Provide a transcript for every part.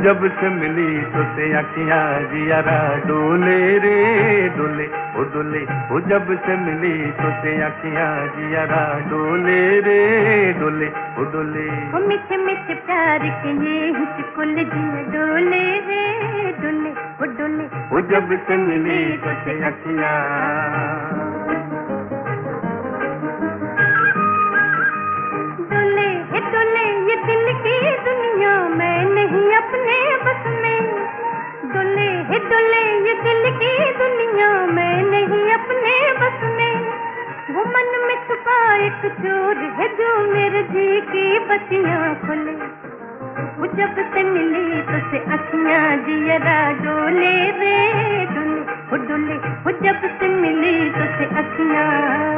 जब से मिली तो से अखियां जियारा डोले रे डोले ओ डोले। ओ जब से मिली तो से अखियां जियारा डोले रे डोले ओ डोले। ओ मीठे मीठे प्यार के ये हिचकुल जिया डोले रे डोले ओ डोले। ओ जब से मिली तो से अखियां। डोले हे डोले ये दिल की दुनिया मैं नहीं अपने बस में। डोले हे डोले ये दिल की दुनिया मैं नहीं अपने बस में। वो मन में छुपा एक चोर है जो मेरे जी की बत्तियां खोले। वो जब से मिली तो से अखियां जियरा डोले रे डोले वो डोले। वो जब से मिली तो से अखियां।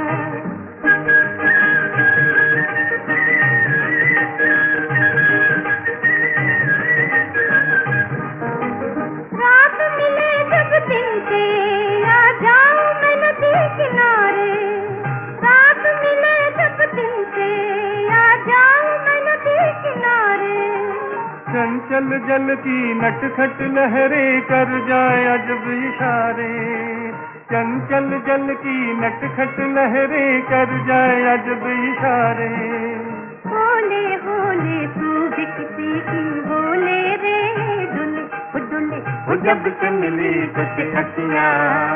चंचल जल की नटखट लहरें कर जाए अजब इशारे। चंचल जल की नटखट लहरें कर जाए अजब इशारे। होले होले तू भी किसी की होले रे डोले वो डोले। वो जब से मिली तो से अखियां।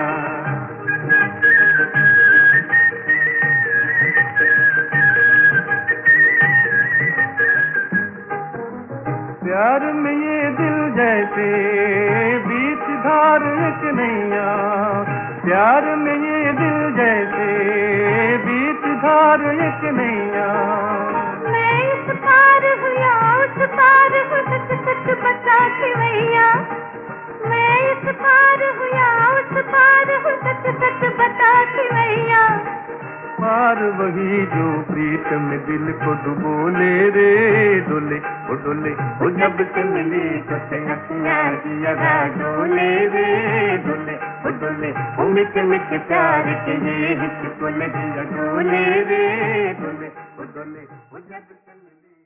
प्यार में ये दिल जैसे बीच धार एक नैया। प्यार में ये दिल जैसे बीच धार एक नैया। मैं इस पार हूँ या उस पार हूँ सच सच बता के भैया। मैं इस पार हूँ या उस पार हूँ सच सच बता के भैया। पार वही जो प्रीतम दिल को डुबोले रे डोले ओ डोले। ओ जब से मिली तो से अखियां जियरा डोले रे डोले ओ डोले। ओ मीठे मीठे प्यार के ये हिचकुल जिया डोले रे डोले ओ डोले। ओ जब से मिली।